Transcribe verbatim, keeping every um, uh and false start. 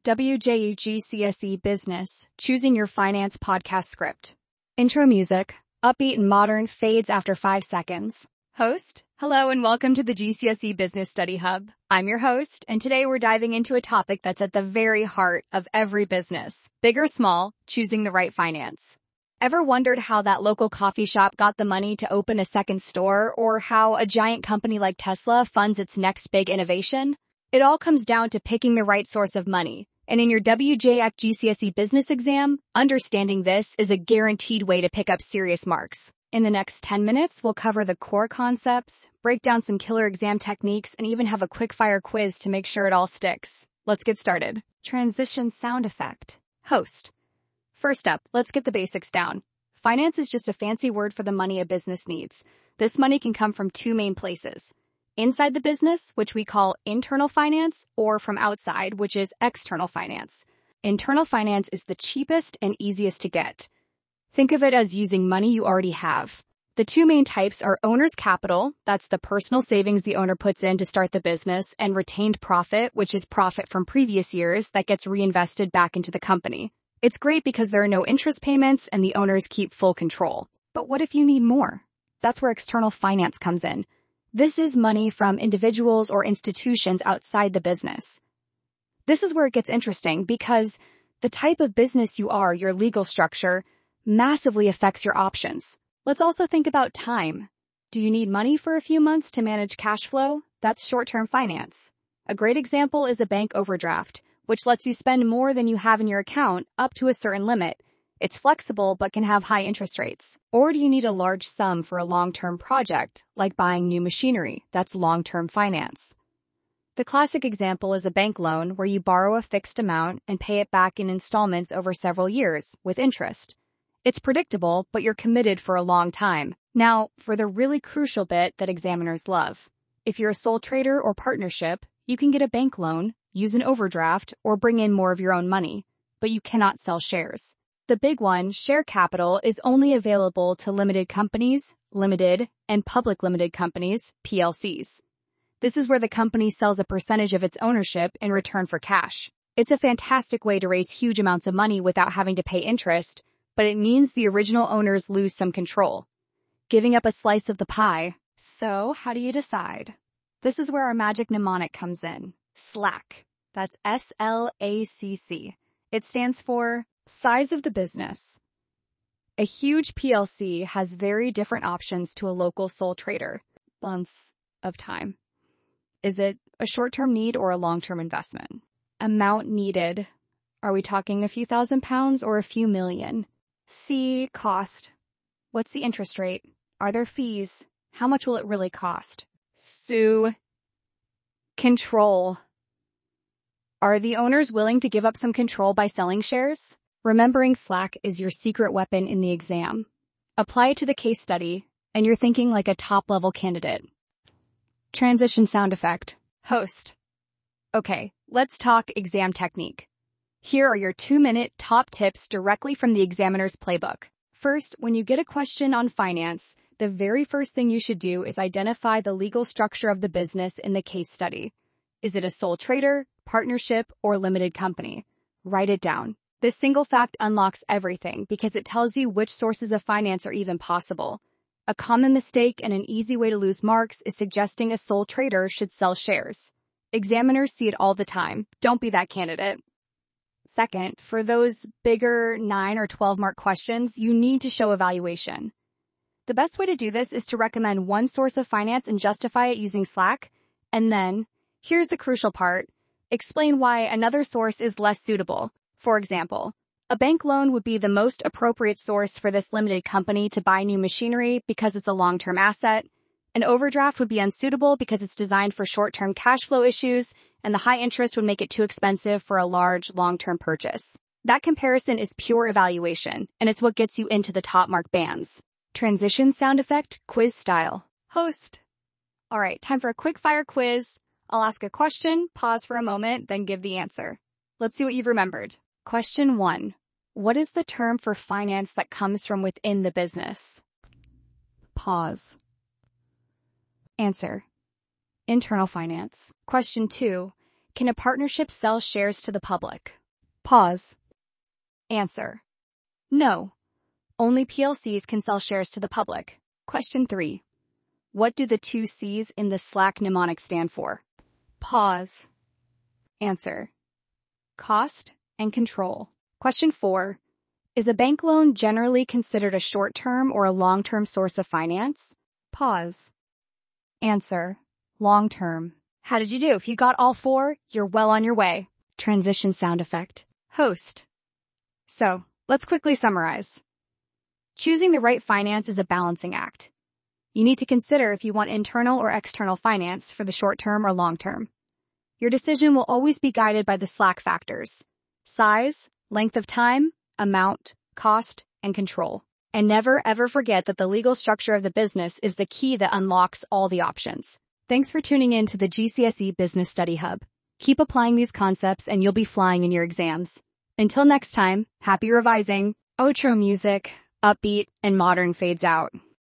W J U G C S E Business, Choosing Your Finance podcast script. Intro music, upbeat and modern, fades after five seconds. Host, hello and welcome to the G C S E Business Study Hub. I'm your host, and today we're diving into a topic that's at the very heart of every business, big or small, choosing the right finance. Ever wondered how that local coffee shop got the money to open a second store, or how a giant company like Tesla funds its next big innovation? It all comes down to picking the right source of money. And in your W J U G C S E business exam, understanding this is a guaranteed way to pick up serious marks. In the next ten minutes, we'll cover the core concepts, break down some killer exam techniques, and even have a quick-fire quiz to make sure it all sticks. Let's get started. Transition sound effect. Host. First up, let's get the basics down. Finance is just a fancy word for the money a business needs. This money can come from two main places. Inside the business, which we call internal finance, or from outside, which is external finance. Internal finance is the cheapest and easiest to get. Think of it as using money you already have. The two main types are owner's capital, that's the personal savings the owner puts in to start the business, and retained profit, which is profit from previous years that gets reinvested back into the company. It's great because there are no interest payments and the owners keep full control. But what if you need more? That's where external finance comes in. This is money from individuals or institutions outside the business. This is where it gets interesting because the type of business you are, your legal structure, massively affects your options. Let's also think about time. Do you need money for a few months to manage cash flow? That's short-term finance. A great example is a bank overdraft, which lets you spend more than you have in your account up to a certain limit. It's flexible but can have high interest rates. Or do you need a large sum for a long-term project, like buying new machinery? That's long-term finance. The classic example is a bank loan where you borrow a fixed amount and pay it back in installments over several years, with interest. It's predictable, but you're committed for a long time. Now, for the really crucial bit that examiners love. If you're a sole trader or partnership, you can get a bank loan, use an overdraft, or bring in more of your own money, but you cannot sell shares. The big one, share capital, is only available to limited companies, limited, and public limited companies, P L Cs. This is where the company sells a percentage of its ownership in return for cash. It's a fantastic way to raise huge amounts of money without having to pay interest, but it means the original owners lose some control, giving up a slice of the pie. So, how do you decide? This is where our magic mnemonic comes in. SLACC. That's S L A C C. It stands for size of the business. A huge P L C has very different options to a local sole trader. Months of time. Is it a short-term need or a long-term investment? Amount needed. Are we talking a few thousand pounds or a few million? C, cost. What's the interest rate? Are there fees? How much will it really cost? Sue, control. Are the owners willing to give up some control by selling shares? Remembering SLACC is your secret weapon in the exam. Apply it to the case study, and you're thinking like a top-level candidate. Transition sound effect. Host. Okay, let's talk exam technique. Here are your two-minute top tips directly from the examiner's playbook. First, when you get a question on finance, the very first thing you should do is identify the legal structure of the business in the case study. Is it a sole trader, partnership, or limited company? Write it down. This single fact unlocks everything because it tells you which sources of finance are even possible. A common mistake and an easy way to lose marks is suggesting a sole trader should sell shares. Examiners see it all the time. Don't be that candidate. Second, for those bigger nine or twelve mark questions, you need to show evaluation. The best way to do this is to recommend one source of finance and justify it using SLACC. And then, here's the crucial part. Explain why another source is less suitable. For example, a bank loan would be the most appropriate source for this limited company to buy new machinery because it's a long-term asset. An overdraft would be unsuitable because it's designed for short-term cash flow issues, and the high interest would make it too expensive for a large, long-term purchase. That comparison is pure evaluation, and it's what gets you into the top mark bands. Transition sound effect, quiz style. Host. All right, time for a quick fire quiz. I'll ask a question, pause for a moment, then give the answer. Let's see what you've remembered. Question one. What is the term for finance that comes from within the business? Pause. Answer. Internal finance. Question two. Can a partnership sell shares to the public? Pause. Answer. No. Only P L Cs can sell shares to the public. Question three. What do the two C's in the Slack mnemonic stand for? Pause. Answer. Cost and control. Question four. Is a bank loan generally considered a short-term or a long-term source of finance? Pause. Answer. Long-term. How did you do? If you got all four, you're well on your way. Transition sound effect. Host. So, let's quickly summarize. Choosing the right finance is a balancing act. You need to consider if you want internal or external finance for the short term or long term. Your decision will always be guided by the Slack factors: size, length of time, amount, cost, and control. And never ever forget that the legal structure of the business is the key that unlocks all the options. Thanks for tuning in to the G C S E Business Study Hub. Keep applying these concepts and you'll be flying in your exams. Until next time, happy revising. Outro music, upbeat, and modern fades out.